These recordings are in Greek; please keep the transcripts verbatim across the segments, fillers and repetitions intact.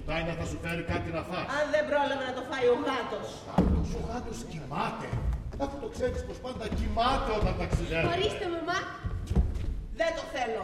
Τάνια θα σου φέρει κάτι να φας. Αν δεν πρόλαβε να το φάει ο γάτος. Αυτός ο γάτος κοιμάται. Αφού το ξέρεις πως πάντα κοιμάται όταν ταξιδεύει. Ορίστε, μαμά. Δεν το θέλω.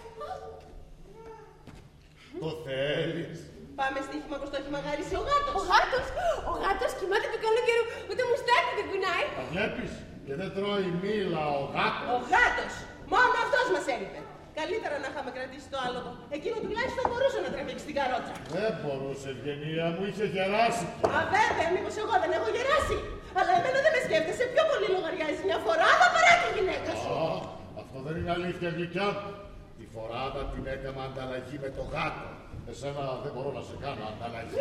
Το θέλεις? Πάμε στοίχημα πως το έχει μαγαρίσει ο γάτος. Ο γάτος, ο γάτος κοιμάται το καλό καιρό, ούτε μουστάκι δεν κουνάει. Τα βλέπεις? Και δεν τρώει μήλα ο γάτος. Ο γάτος. Μόνο αυτός μας έλειπε. Καλύτερα να είχαμε κρατήσει το άλογο. Εκείνο τουλάχιστον μπορούσε να τραβήξει την καρότσα. Δεν μπορούσε, Ευγενία μου, είχε γεράσει. Α, βέβαια, μήπως εγώ δεν έχω γεράσει. Αλλά εμένα δεν με σκέφτεσαι. Πιο πολύ λογαριάζει μια φοράδα παρά τη γυναίκα σου. Α, αυτό δεν είναι αλήθεια, γλυκιά μου. Τη φοράδα την έκανα ανταλλαγή με το γάτο. Εσένα δεν μπορώ να σε κάνω ανταλλαγή.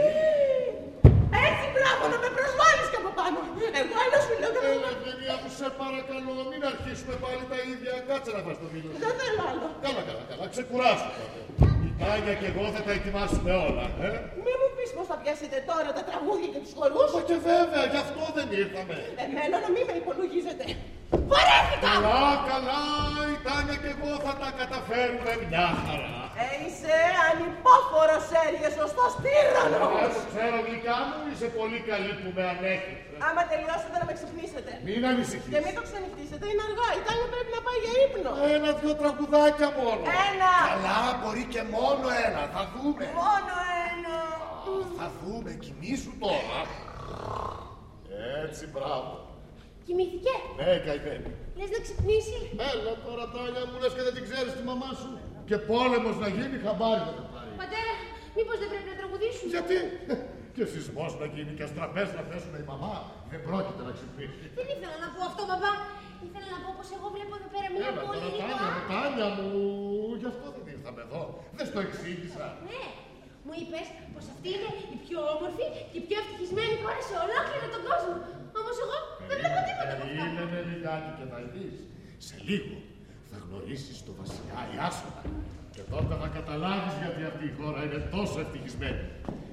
Έτσι, μπράβο, να με προσβάλλεις και από πάνω. Εγώ ένα σου λέω και Έλα, Ευγενία μου, σε παρακαλώ, μην αρχίσουμε πάλι τα ίδια. Κάτσε να φας το μήλο. δεν θέλω άλλο. Καλά, καλά, καλά, ξεκουράσου τότε. Η Τάνια και εγώ θα τα ετοιμάσουμε όλα, ε. Μη μου πεις πως θα πιάσετε τώρα τα τραγούδια και τους χορούς. Μα και βέβαια, γι' αυτό δεν ήρθαμε. Εμένα να μην με υπολογίζετε. Βαρέθηκα! Καλά, καλά, η Τάνια και εγώ θα τα καταφέρουμε μια χαρά. Ε, είσαι ανυπόφορος, έργε, σωστός τύρανος. Ε, το ξέρω, γλυκιά μου, είσαι πολύ καλή που με ανέχεσαι. Άμα τελειώσετε να με ξυπνήσετε. Μην ανησυχείς. Και μην το ξενυχτήσετε, είναι αργά. Η Τάνια πρέπει να πάει για ύπνο. Ένα-δυο τραγουδάκια μόνο. Ένα. Καλά, μπορεί και μόνο ένα, θα δούμε. Μόνο ένα. Θα δούμε, κοιμήσου τώρα. Έτσι, μπράβο. Κοιμήθηκε. Ναι, καημένη. Λες να ξυπνήσει. Έλα τώρα, Τάνια μου, λες και δεν την ξέρεις τη μαμά σου. Και πόλεμος να γίνει, χαμπάρι θα το πάρει. Πατέρα, μήπως δεν πρέπει να τραγουδήσουμε. Γιατί? Και σεισμός να γίνει και αστραπές να θέσουμε η μαμά. Δεν πρόκειται να ξυπνήσει. Δεν ήθελα να πω αυτό, μπαμπά. Ήθελα να πω πως εγώ βλέπω εδώ πέρα μια Έλα πολύ τώρα, γλυκά. Τάνια μου, Τάνια μου. Γι' αυτό δεν ήρθαμε εδώ. Δεν στο εξήγησα. Ναι, μου είπες πως αυτή είναι η πιο όμορφη και η πιο ευτυχισμένη χώρα σε ολόκληρο τον κόσμο. Όμως εγώ δεν βλέπω τίποτα από αυτά. Περίμενε λιγάκι και θα δεις. Σε λίγο θα γνωρίσεις τον βασιλιά Ιάσονα. Και τότε θα καταλάβεις γιατί αυτή η χώρα είναι τόσο ευτυχισμένη.